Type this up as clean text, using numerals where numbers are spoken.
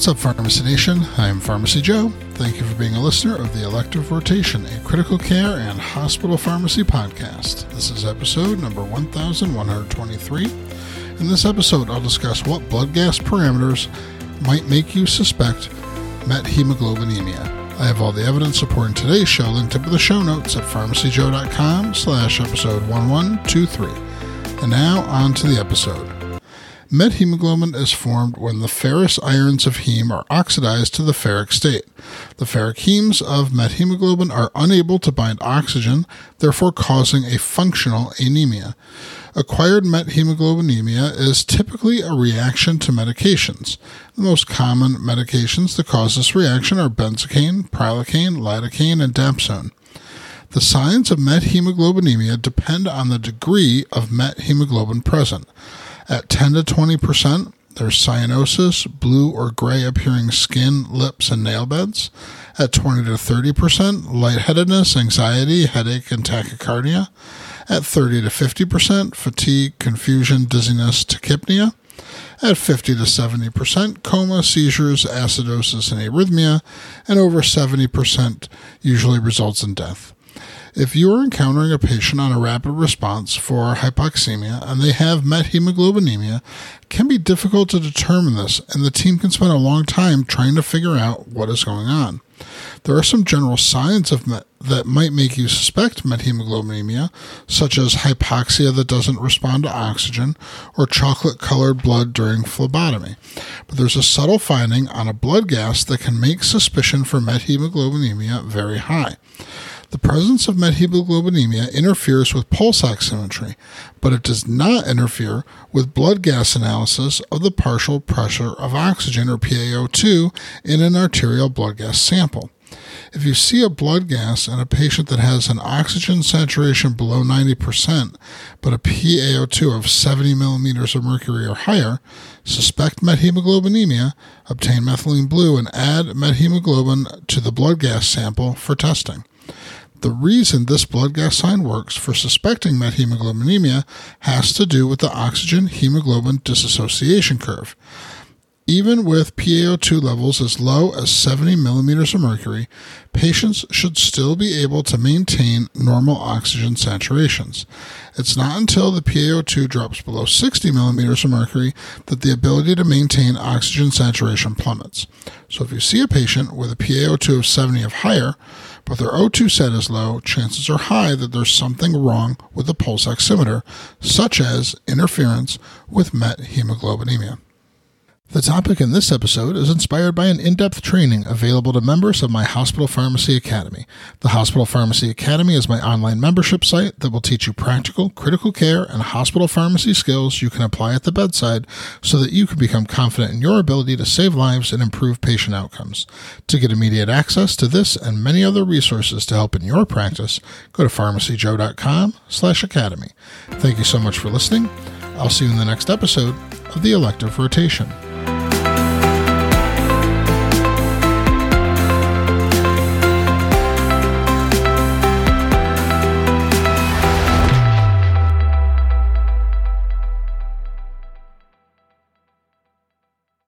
What's up, Pharmacy Nation? I'm Pharmacy Joe. Thank you for being a listener of the Elective Rotation, a critical care and hospital pharmacy podcast. This is episode number 1123. In this episode, I'll discuss what blood gas parameters might make you suspect methemoglobinemia. I have all the evidence supporting today's show linked up in the show notes at pharmacyjoe.com/episode 1123. And now, on to the episode. Methemoglobin is formed when the ferrous ions of heme are oxidized to the ferric state. The ferric hemes of methemoglobin are unable to bind oxygen, therefore causing a functional anemia. Acquired methemoglobinemia is typically a reaction to medications. The most common medications that cause this reaction are benzocaine, prilocaine, lidocaine, and dapsone. The signs of methemoglobinemia depend on the degree of methemoglobin present. At 10 to 20%, there's cyanosis, blue or gray appearing skin, lips, and nail beds. At 20 to 30%, lightheadedness, anxiety, headache, and tachycardia. At 30 to 50%, fatigue, confusion, dizziness, tachypnea. At 50 to 70%, coma, seizures, acidosis, and arrhythmia. And over 70% usually results in death. If you are encountering a patient on a rapid response for hypoxemia and they have methemoglobinemia, it can be difficult to determine this, and the team can spend a long time trying to figure out what is going on. There are some general signs that might make you suspect methemoglobinemia, such as hypoxia that doesn't respond to oxygen or chocolate-colored blood during phlebotomy. But there's a subtle finding on a blood gas that can make suspicion for methemoglobinemia very high. The presence of methemoglobinemia interferes with pulse oximetry, but it does not interfere with blood gas analysis of the partial pressure of oxygen, or PaO2, in an arterial blood gas sample. If you see a blood gas in a patient that has an oxygen saturation below 90%, but a PaO2 of 70 millimeters of mercury or higher, suspect methemoglobinemia, obtain methylene blue, and add methemoglobin to the blood gas sample for testing. The reason this blood gas sign works for suspecting methemoglobinemia has to do with the oxygen-hemoglobin dissociation curve. Even with PaO2 levels as low as 70 millimeters of mercury, patients should still be able to maintain normal oxygen saturations. It's not until the PaO2 drops below 60 millimeters of mercury that the ability to maintain oxygen saturation plummets. So if you see a patient with a PaO2 of 70 or higher, but their O2 set is low, chances are high that there's something wrong with the pulse oximeter, such as interference with methemoglobinemia. The topic in this episode is inspired by an in-depth training available to members of my Hospital Pharmacy Academy. The Hospital Pharmacy Academy is my online membership site that will teach you practical, critical care, and hospital pharmacy skills you can apply at the bedside so that you can become confident in your ability to save lives and improve patient outcomes. To get immediate access to this and many other resources to help in your practice, go to pharmacyjoe.com/academy. Thank you so much for listening. I'll see you in the next episode of the Elective Rotation.